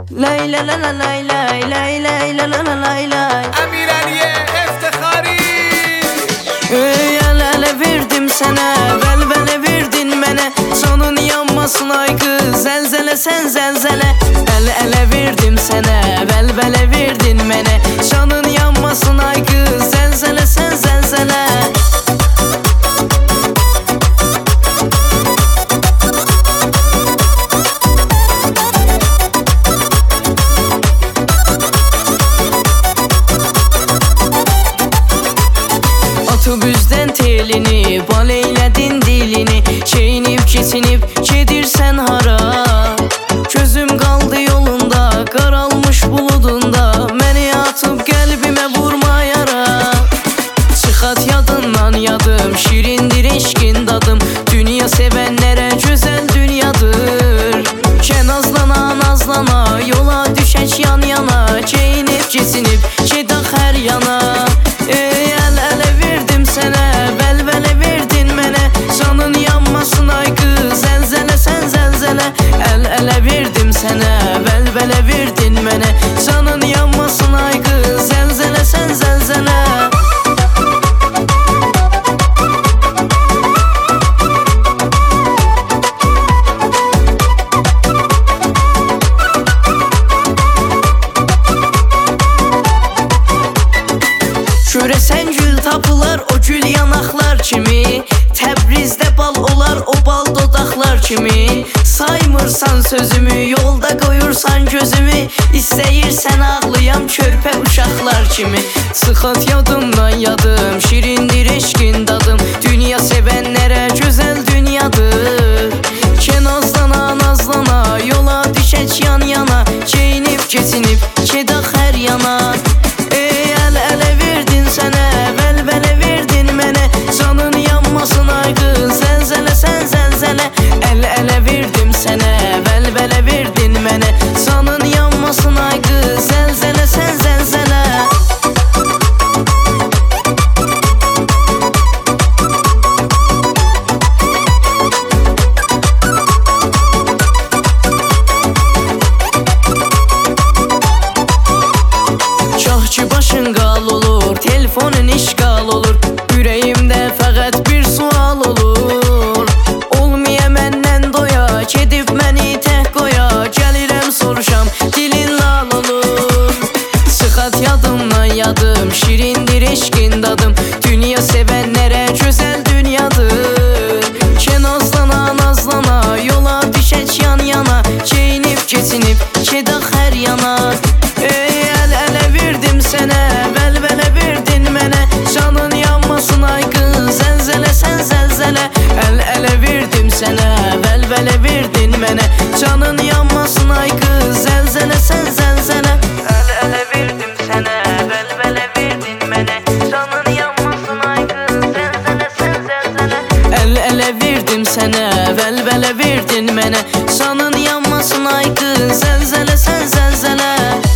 lay la la la lay lay lay lay la la la lay lay. Emir Aliye Eftihari. El ele verdim sana, velvele verdin mene. Sonun yanmasın ay kız, zelzele sen zelzele. El ele verdim sana, velvele verdin mene. Sonun yanmasın ay kız, zelzele sen zelzele. Otobüsden telini, bal eyledin dilini. Çeynip geçinip gedirsen hara. Gözüm kaldı yolunda, karalmış buludunda. Beni atıp kalbime vurma yara. Çıkat yadından yadım, şirindir eşkin dadım. Dünya sevenlere güzel dünyadır. Kenazlana nazlana, yola düşeç yan yana. Çeynip geçinip gedak her yana. El ele verdim sana, velvele verdin mene. Canın yanmasın ay kız, zelzele sen zelzele. El ele verdim sana, velvele verdin mene. Canın yanmasın ay kız, zelzele sen zelzele. Göresen gül tapılar o gül yanaklar kimi. Təbrizdə bal olar o bal dodaqlar kimi. Saymırsan sözümü, yolda koyursan gözümü. İstəyirsən ağlayam körpə uşaqlar kimi. Sıxat yadımdan yadım, şirindir eşkin dadım. Dünya sevenlere güzel dünyadır. Kenazlana nazlana, yola düşeç yan yana. Çeynip geçinip gedak her yana. El ele verdin sana, velvele verdin mene. Canın yanmasın ay kız, zelzele sen zelzele. El ele verdim sana, velvele verdin mene. Canın yanmasın ay kız, zelzele sen zelzele. Kahçı başın qal olur, telefonun işgal olur. Yüreğimde fakat bir sual olur. Olmaya məndən doya, gedib məni tək qoya. Gəlirəm soruşam, dilin lal olur. Sıxat yadımdan yadım, şirindir eşkin dadım. Dünya sevenlere güzel dünyadır. Kenazlana nazlana, yola düşeç yan yana. Çeynip geçinip gedak her yana. El ele verdim sana, velvele verdin mene. Canın yanmasın ay kız, zelzele sen zelzele. El ele verdim sana, velvele verdin mene. Canın yanmasın ay kız, zelzele sen zelzele. El ele verdim sana, velvele verdin mene. Canın yanmasın ay kız, zelzele sen zelzele. El ele verdim sana, velvele verdin mene. Canın yanmasın ay kız, zelzele sen zelzele.